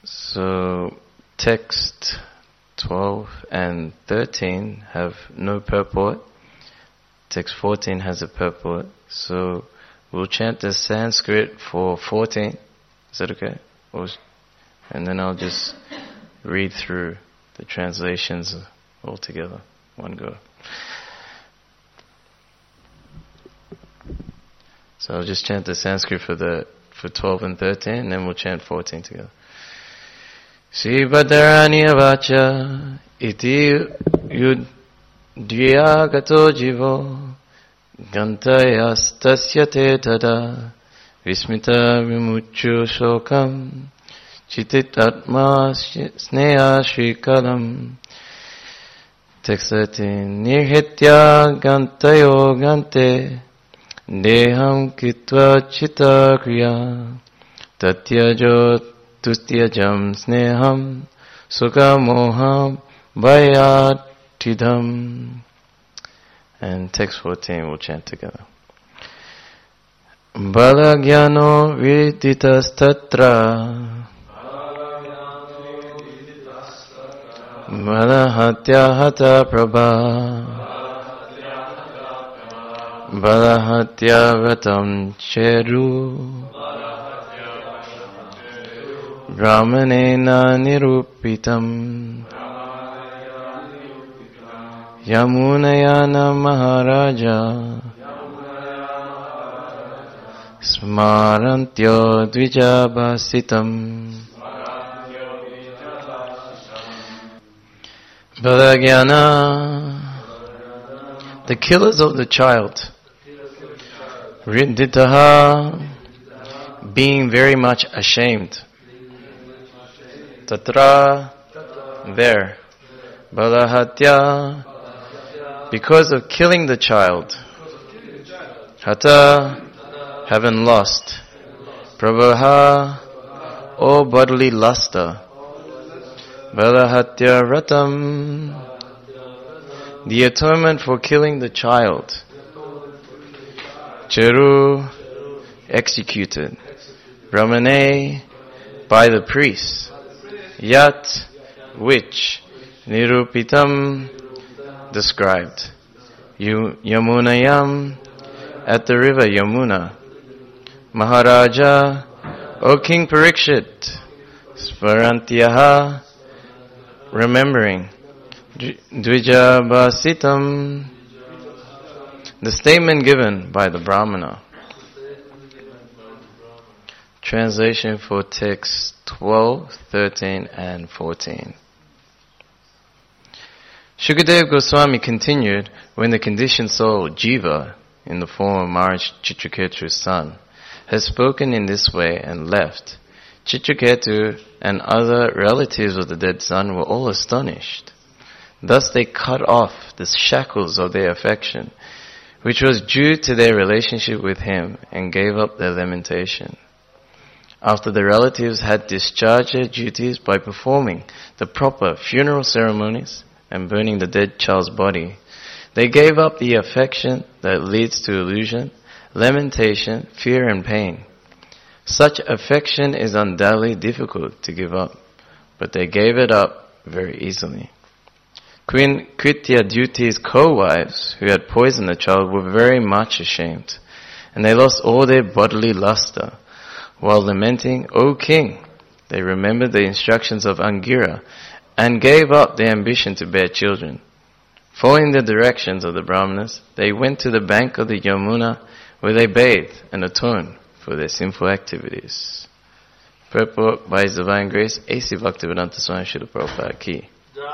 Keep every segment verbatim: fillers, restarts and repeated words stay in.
So text twelve and thirteen have no purport. Text fourteen has a purport. So we'll chant the Sanskrit for fourteen. Is that okay? Or, and then I'll just read through the translations all together. One go. So I'll just chant the Sanskrit for the for twelve and thirteen, and then we'll chant fourteen together. Sri Badaranya Vacha iti yudhya gato jivo gantayastasya te tada vismita vimucchu shokam chitit atma sneha shrikalam. Text thirteen. Nirhitya gantayo gante deham kitva chitta kriya tatyajo tustyajam sneham sukha moham bhayatidham. And text fourteen we'll chant together. Balagyano viditas tatra Balahatya hata prabha Balahatya vatam cheru Brahmanena nirupitam Yamunayana Maharaja Smarantyo dvijabhasitam. Balagyana, the killers of the child. Riditaha, being very much ashamed. Tatra, there. Balahatya, because of killing the child. Hata, having lost. Prabhaha, O bodily luster. Balahatya ratam, the atonement for killing the child. Cheru, executed. Brahmane, by the priest. Yat, which. Nirupitam, described. Yamunayam, at the river Yamuna. Maharaja, O King Parikshit. Svarantyaha, remembering. Dvijabhasitam, the statement given by the Brahmana. Translation for text twelve, thirteen and fourteen. Shukadeva Goswami continued, when the conditioned soul, Jiva, in the form of Maharaj Chitraketu's son, has spoken in this way and left, Chitraketu and other relatives of the dead son were all astonished. Thus they cut off the shackles of their affection, which was due to their relationship with him, and gave up their lamentation. After the relatives had discharged their duties by performing the proper funeral ceremonies and burning the dead child's body, they gave up the affection that leads to illusion, lamentation, fear and pain. Such affection is undoubtedly difficult to give up, but they gave it up very easily. Queen Kritya-Duti's co-wives, who had poisoned the child, were very much ashamed, and they lost all their bodily luster. While lamenting, O king, they remembered the instructions of Angira, and gave up their ambition to bear children. Following the directions of the Brahmanas, they went to the bank of the Yamuna, where they bathed and atoned for their sinful activities. Purport by His Divine Grace, A C Bhaktivedanta Swami Srila Prabhupada Ki.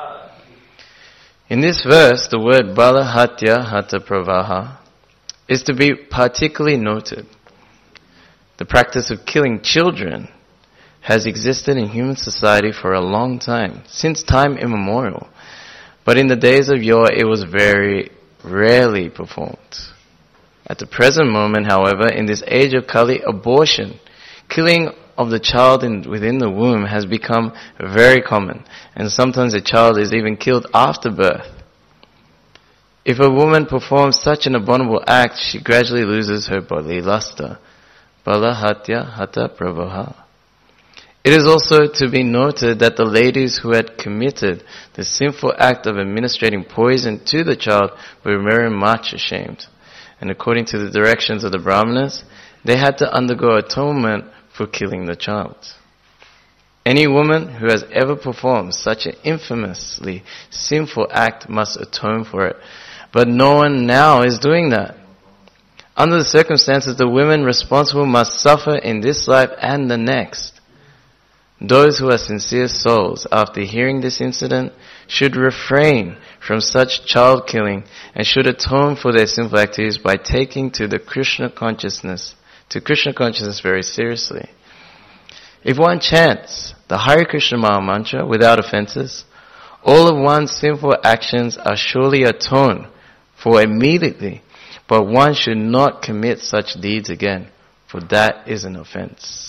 In this verse, the word Balahatya Hata Pravaha is to be particularly noted. The practice of killing children has existed in human society for a long time, since time immemorial. But in the days of yore, it was very rarely performed. At the present moment, however, in this age of Kali, abortion, killing of the child in, within the womb has become very common, and sometimes a child is even killed after birth. If a woman performs such an abominable act, she gradually loses her bodily luster. Balahatya Hata Pravaha. It is also to be noted that the ladies who had committed the sinful act of administering poison to the child were very much ashamed. And according to the directions of the Brahmanas, they had to undergo atonement for killing the child. Any woman who has ever performed such an infamously sinful act must atone for it. But no one now is doing that. Under the circumstances, the women responsible must suffer in this life and the next. Those who are sincere souls, after hearing this incident, should refrain from such child killing and should atone for their sinful activities by taking to the Krishna consciousness, to Krishna consciousness very seriously. If one chants the Hare Krishna Maha Mantra without offenses, all of one's sinful actions are surely atoned for immediately, but one should not commit such deeds again, for that is an offense.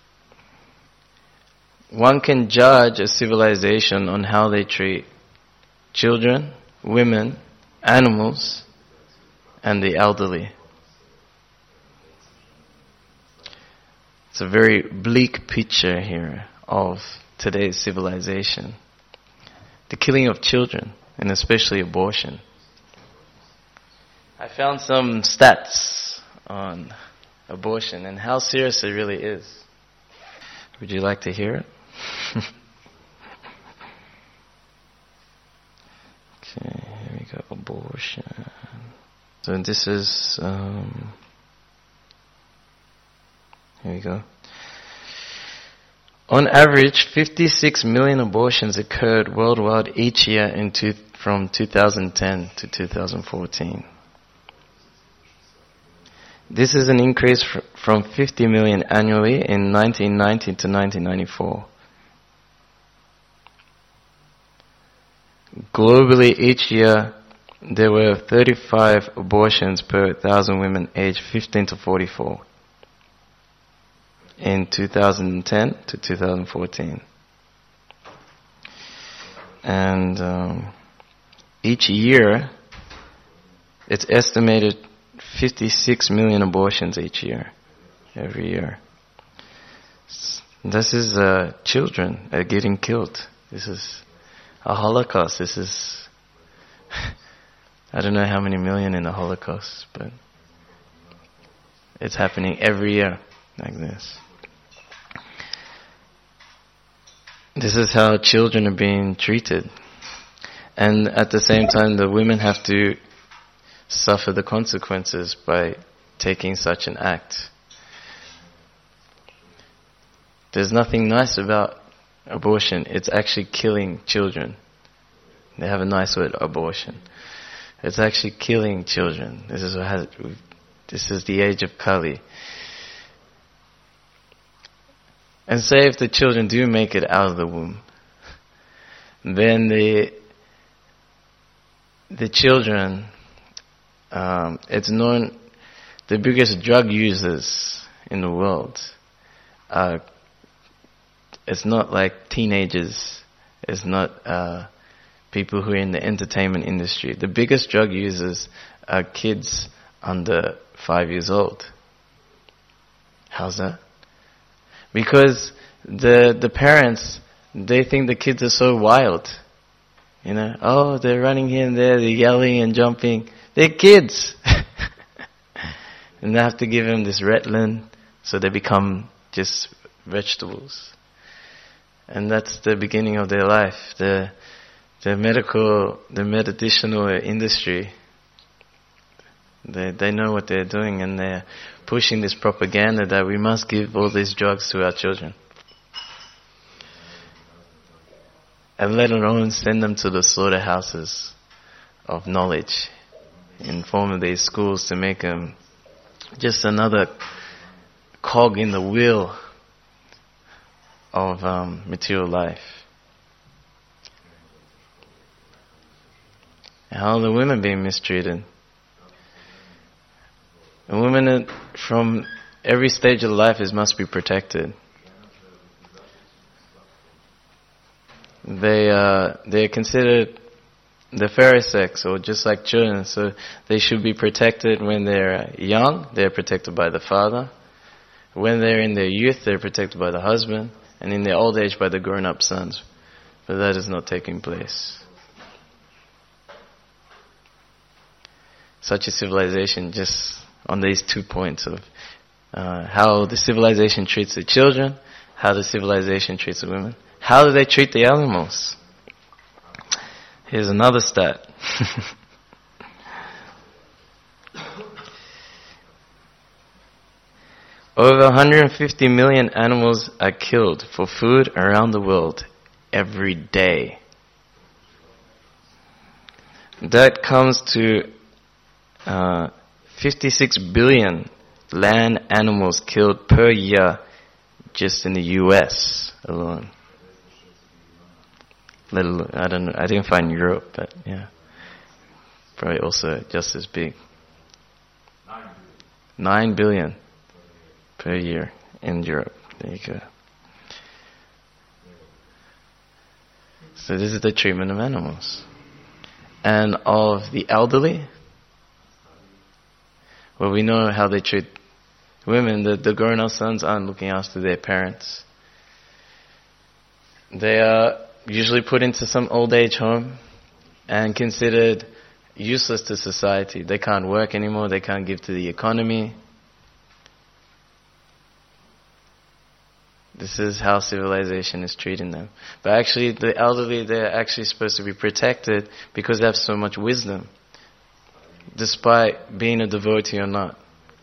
One can judge a civilization on how they treat children, women, animals, and the elderly. It's a very bleak picture here of today's civilization. The killing of children, and especially abortion. I found some stats on abortion and how serious it really is. Would you like to hear it? Okay, here we go. Abortion. So this is, um, here we go. On average, fifty-six million abortions occurred worldwide each year in two, from two thousand ten to two thousand fourteen. This is an increase fr- from fifty million annually in nineteen ninety to nineteen ninety-four. Globally, each year, there were thirty-five abortions per thousand women aged fifteen to forty-four in two thousand ten to two thousand fourteen. And um, each year, it's estimated fifty-six million abortions each year, every year. This is uh, children are getting killed. This is a Holocaust. This is, I don't know how many million in the Holocaust, but it's happening every year like this. This is how children are being treated. And at the same time, the women have to suffer the consequences by taking such an act. There's nothing nice about abortion. It's actually killing children. They have a nice word, abortion. It's actually killing children. This is what has, this is the age of Kali. And say if the children do make it out of the womb, then the the children, um, it's known the biggest drug users in the world are, it's not like teenagers, it's not uh, people who are in the entertainment industry. The biggest drug users are kids under five years old. How's that? Because the the parents, they think the kids are so wild. You know, oh, they're running here and there, they're yelling and jumping. They're kids. And they have to give them this Ritalin, so they become just vegetables. And that's the beginning of their life. The the medical, the medicinal industry, they they know what they're doing, and they're pushing this propaganda that we must give all these drugs to our children. And let alone send them to the slaughterhouses of knowledge in form of these schools to make them just another cog in the wheel of um, material life. How are the women being mistreated? And women from every stage of life is must be protected. They uh, they're considered the fairer sex, or just like children, so they should be protected when they're young. They're protected by the father. When they're in their youth, they're protected by the husband. and in their old age by the grown-up sons. But that is not taking place. Such a civilization, just on these two points of uh, how the civilization treats the children, how the civilization treats the women, how do they treat the animals? Here's another stat. Over one hundred fifty million animals are killed for food around the world every day. That comes to uh, fifty-six billion land animals killed per year just in the U S alone. Let alone, I don't know, I didn't find Europe, but yeah, probably also just as big. Nine billion per year in Europe. There you go. So this is the treatment of animals. And of the elderly, well, we know how they treat women. The, the grown-up sons aren't looking after their parents. They are usually put into some old age home and considered useless to society. They can't work anymore. They can't give to the economy. This is how civilization is treating them. But actually, the elderly, they're actually supposed to be protected because they have so much wisdom, despite being a devotee or not.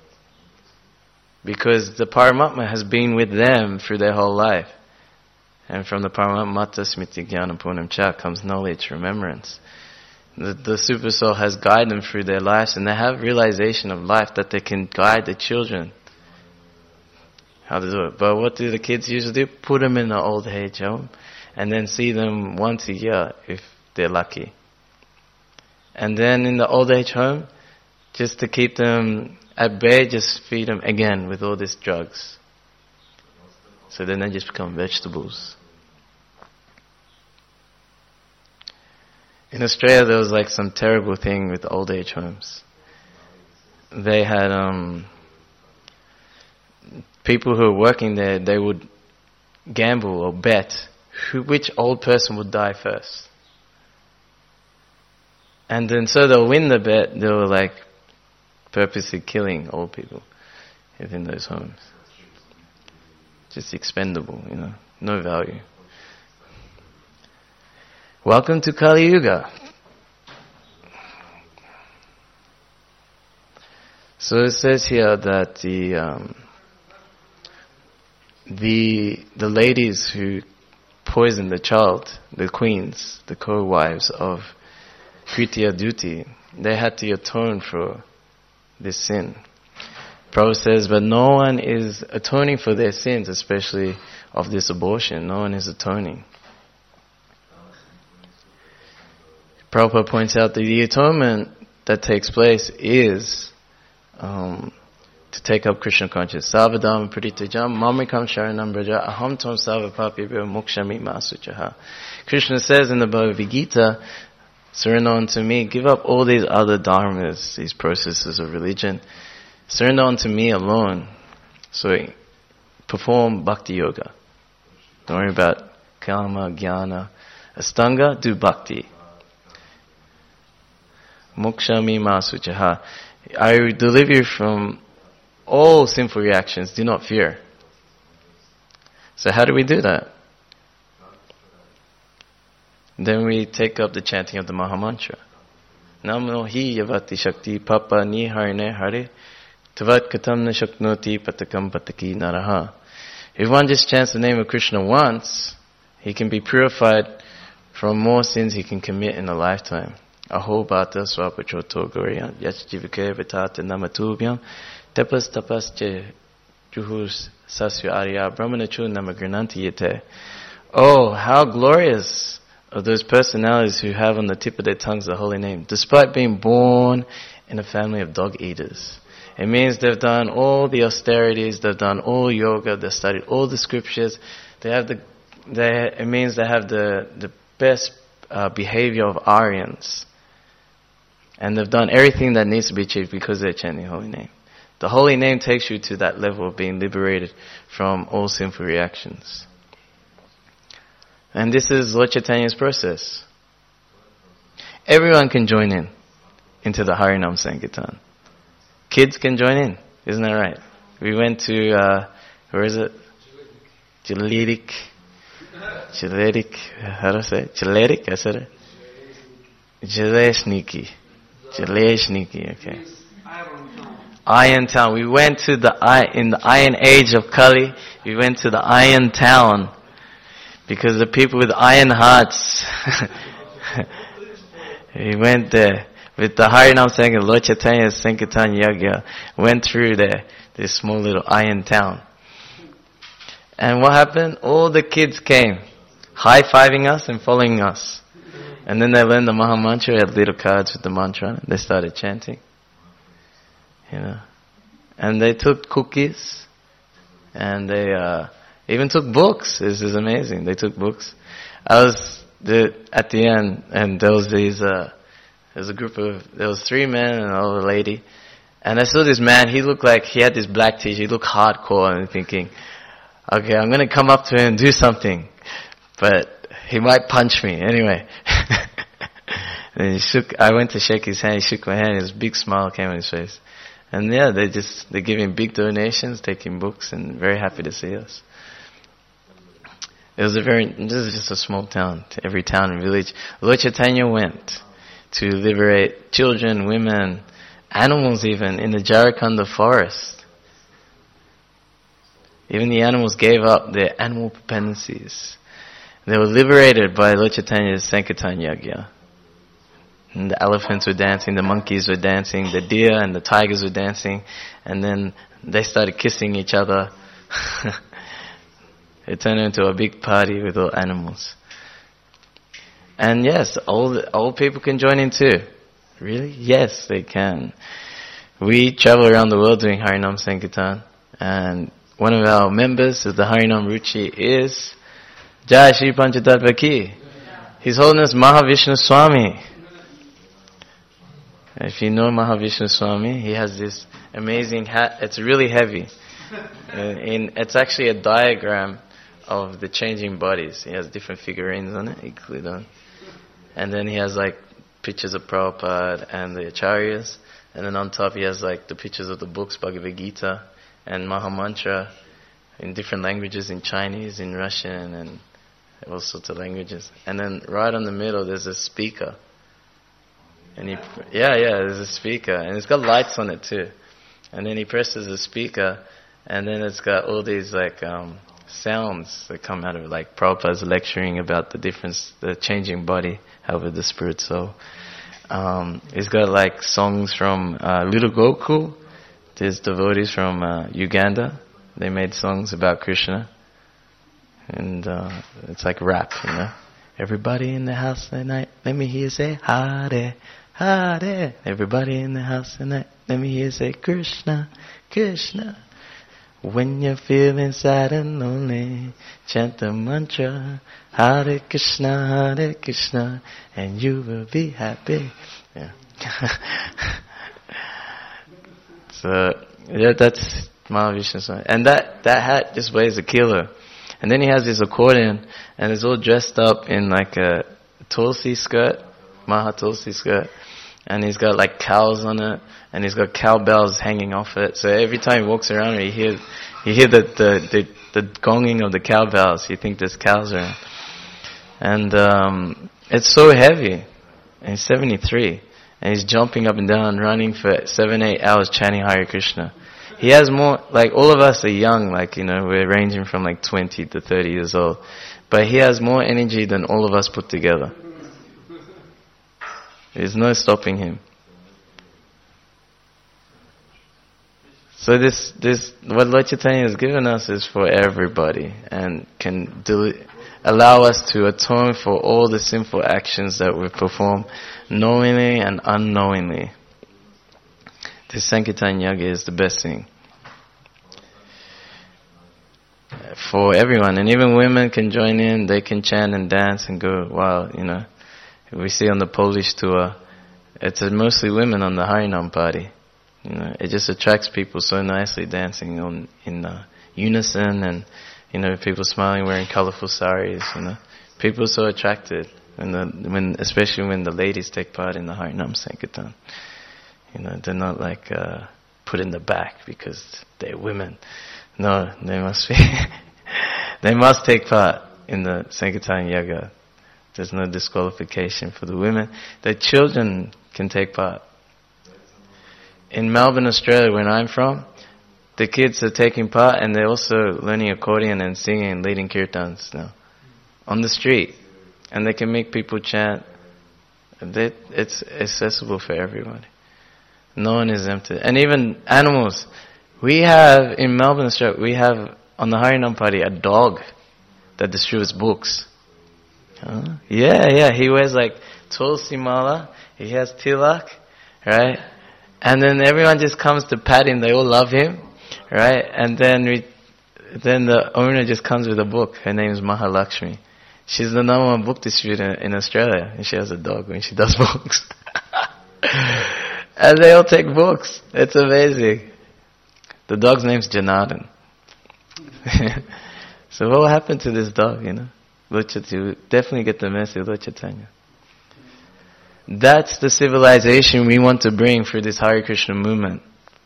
Because the Paramatma has been with them through their whole life. And from the Paramatma Smriti Jnana Punam Cha comes knowledge, remembrance. The, the Super Soul has guided them through their lives, and they have realization of life that they can guide the children how to do it. But what do the kids usually do? Put them in an old age home and then see them once a year if they're lucky. And then in the old age home, just to keep them at bay, just feed them again with all these drugs. So then they just become vegetables. In Australia, there was like some terrible thing with old age homes. They had um, people who were working there, they would gamble or bet who, which old person would die first. And then so they'll win the bet, they were like purposely killing old people within those homes. Just expendable, you know, no value. Welcome to Kali Yuga. So it says here that the um, the the ladies who poisoned the child, the queens, the co-wives of Kritiya Duty, they had to atone for this sin. Prabhupada says, but no one is atoning for their sins, especially of this abortion. No one is atoning. Prabhupada points out that the atonement that takes place is um, to take up Krishna consciousness. Savadam pritijam mamikam sharanam braja aham tom savapapibhyo mokshami masuchaha. Krishna says in the Bhagavad Gita, surrender unto me, give up all these other dharmas, these processes of religion. Surrender unto me alone. So perform bhakti yoga. Don't worry about kama, jnana. Astanga, do bhakti. Mokshami masuchaha. I will deliver you from all sinful reactions. Do not fear. So how do we do that? Then we take up the chanting of the Mahamantra. Namo hi yavati shakti papa ni harine hare tavat katam na shaknoti patakam pataki naraha. If one just chants the name of Krishna once, he can be purified from more sins he can commit in a lifetime. Aho bhata swapachoto goriyan yachjivike vitate namatubhyam tapas tapas che juhus sasya arya brahmanachu namagrananti yete. Oh, how glorious of those personalities who have on the tip of their tongues the holy name, despite being born in a family of dog eaters. It means they've done all the austerities, they've done all yoga, they've studied all the scriptures. They have the, they, it means they have the the best uh, behavior of Aryans. And they've done everything that needs to be achieved because they're chanting the holy name. The holy name takes you to that level of being liberated from all sinful reactions. And this is Lord Chaitanya's process. Everyone can join in into the Harinam Sankirtan. Kids can join in, isn't that right? We went to, uh, where is it? Jalerik. Jalerik, how do I say it? Jalerik, I said it? Jaleshniki. Jaleshniki, okay. Iron Town. We went to the, in the Iron Age of Kali, we went to the Iron Town. Because the people with iron hearts, we went there with the Harinam Sankirtan, Lord Chaitanya's Sankirtan Yagya, went through there, this small little iron town. And what happened? All the kids came, high-fiving us and following us. And then they learned the Maha Mantra, had little cards with the mantra, and they started chanting. You know. And they took cookies, and they, uh, even took books. This is amazing. They took books. I was the, at the end, and there was these. Uh, there was a group of. There was three men and an old lady, and I saw this man. He looked like he had this black t-shirt. He looked hardcore, and I'm thinking, okay, I'm gonna come up to him and do something, but he might punch me anyway. And he shook. I went to shake his hand. He shook my hand. His big smile came on his face, and yeah, they just they give him big donations, taking books, and very happy to see us. It was a very, this is just a small town, to every town and village. Lord Chaitanya went to liberate children, women, animals even, in the Jharkhand forest. Even the animals gave up their animal dependencies. They were liberated by Lord Chaitanya's Sankirtan Yagya. And the elephants were dancing, the monkeys were dancing, the deer and the tigers were dancing, and then they started kissing each other. It turned into a big party with all animals. And yes, old, old people can join in too. Really? Yes, they can. We travel around the world doing Harinam Sankirtan. And one of our members of the Harinam Ruchi is Jai Shri Panchatattva Ki. His Holiness Mahavishnu Swami. If you know Mahavishnu Swami, he has this amazing hat. It's really heavy. In, it's actually a diagram of the changing bodies. He has different figurines on it, equally done. And then he has like pictures of Prabhupada and the Acharyas. And then on top he has like the pictures of the books, Bhagavad Gita and Maha Mantra in different languages, in Chinese, in Russian, and all sorts of languages. And then right on the middle there's a speaker. And he, yeah, yeah, there's a speaker. And it's got lights on it too. And then he presses the speaker, and then it's got all these like um, sounds that come out of it, like Prabhupada's lecturing about the difference, the changing body, however the spirit soul. Um, it's got like songs from uh, Little Gokul. There's devotees from uh, Uganda. They made songs about Krishna. And uh, it's like rap, you know. Everybody in the house tonight, let me hear you say Hare, Hare. Everybody in the house tonight, let me hear you say Krishna, Krishna. When you're feeling sad and lonely, chant the mantra, Hare Krishna, Hare Krishna, and you will be happy. Yeah. So, yeah, that's Mahavishnu Swami. And that, that hat just weighs a kilo. And then he has this accordion, and it's all dressed up in like a tulsi skirt, Maha tulsi skirt. And he's got like cows on it, and he's got cowbells hanging off it. So every time he walks around, you hear, you hear the, the, the, the gonging of the cowbells. You think there's cows around. And um, it's so heavy. And he's seventy-three. And he's jumping up and down, running for seven, eight hours chanting Hare Krishna. He has more, like all of us are young, like, you know, we're ranging from like twenty to thirty years old. But he has more energy than all of us put together. There's no stopping him. So this, this, what Lord Chaitanya has given us is for everybody, and can do, allow us to atone for all the sinful actions that we perform knowingly and unknowingly. This Sankirtan Yaga is the best thing for everyone, and even women can join in. They can chant and dance and go wild, you know. We see on the Polish tour, it's mostly women on the Harinam party. You know, it just attracts people so nicely, dancing on in uh, unison, and you know, people smiling, wearing colorful saris. You know, People are so attracted when the when especially when the ladies take part in the Harinam Sankirtan. You know, they're not like uh, put in the back because they're women. No, they must be. They must take part in the Sankirtan Yaga. There's no disqualification for the women. The children can take part. In Melbourne, Australia, where I'm from, the kids are taking part and they're also learning accordion and singing and leading kirtans now on the street. And they can make people chant. They, it's accessible for everybody. No one is exempted. And even animals. We have, in Melbourne, Australia, we have on the Harinam party a dog that distributes books. Huh? Yeah, yeah. He wears like tulsi mala. He has tilak, right? And then everyone just comes to pat him. They all love him, right? And then we, then the owner just comes with a book. Her name is Mahalakshmi. She's the number one book distributor in Australia, and she has a dog when she does books. And they all take books. It's amazing. The dog's name's Janardhan. So what will happen to this dog, you know? Lochatu, definitely get the message, Lochatanya. That's the civilization we want to bring for this Hare Krishna movement.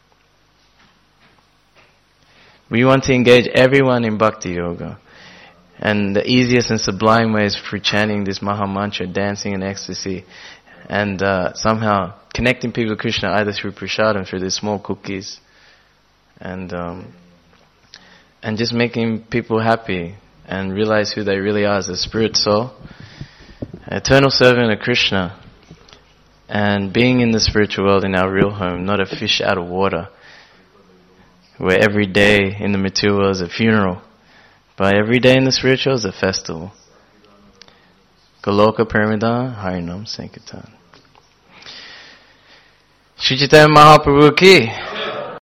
We want to engage everyone in Bhakti Yoga. And the easiest and sublime way is for chanting this Maha Mantra, dancing in ecstasy, and uh, somehow connecting people to Krishna either through prasadam, through these small cookies, and um, and just making people happy and realize who they really are as a spirit soul, eternal servant of Krishna, and being in the spiritual world in our real home, not a fish out of water, where every day in the material world is a funeral, but every day in the spiritual is a festival. Goloka Paramidan Harinam Sankirtan. Shri Chaitanya Mahaprabhu ki